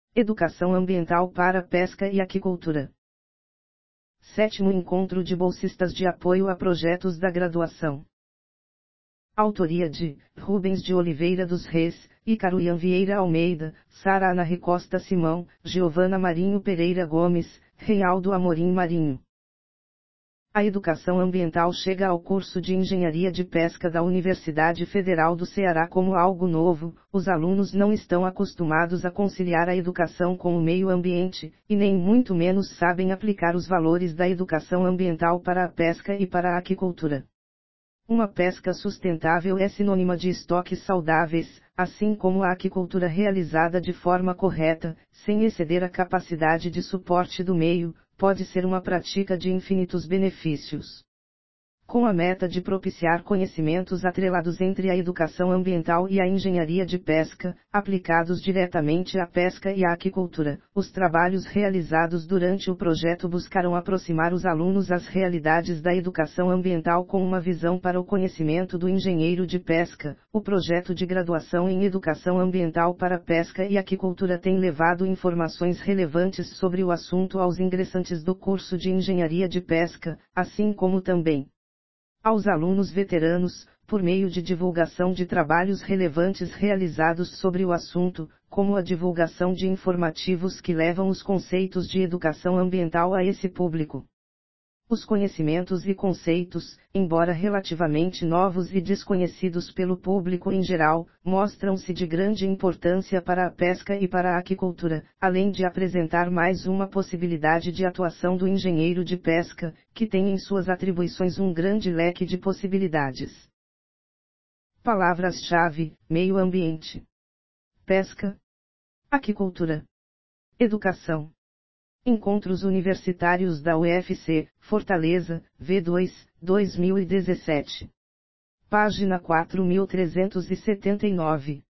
Educação ambiental para pesca e aquicultura. 7º Encontro de bolsistas de apoio a projetos da graduação. Autoria de Rubens de Oliveira dos Reis, Ícaro Ian Vieira Almeida, Sara Ana Ricosta Simão, Giovana Marinho Pereira Gomes, Reinaldo Amorim Marinho. A educação ambiental chega ao curso de Engenharia de Pesca da Universidade Federal do Ceará como algo novo. Os alunos não estão acostumados a conciliar a educação com o meio ambiente, e nem muito menos sabem aplicar os valores da educação ambiental para a pesca e para a aquicultura. Uma pesca sustentável é sinônima de estoques saudáveis, assim como a aquicultura realizada de forma correta, sem exceder a capacidade de suporte do meio, pode ser uma prática de infinitos benefícios. Com a meta de propiciar conhecimentos atrelados entre a educação ambiental e a engenharia de pesca, aplicados diretamente à pesca e à aquicultura, os trabalhos realizados durante o projeto buscaram aproximar os alunos às realidades da educação ambiental com uma visão para o conhecimento do engenheiro de pesca. O projeto de graduação em Educação Ambiental para Pesca e Aquicultura tem levado informações relevantes sobre o assunto aos ingressantes do curso de Engenharia de Pesca, assim como também aos alunos veteranos, por meio de divulgação de trabalhos relevantes realizados sobre o assunto, como a divulgação de informativos que levam os conceitos de educação ambiental a esse público. Os conhecimentos e conceitos, embora relativamente novos e desconhecidos pelo público em geral, mostram-se de grande importância para a pesca e para a aquicultura, além de apresentar mais uma possibilidade de atuação do engenheiro de pesca, que tem em suas atribuições um grande leque de possibilidades. Palavras-chave: meio ambiente, pesca, aquicultura, educação. Encontros Universitários da UFC, Fortaleza, V2, 2017. Página 4379.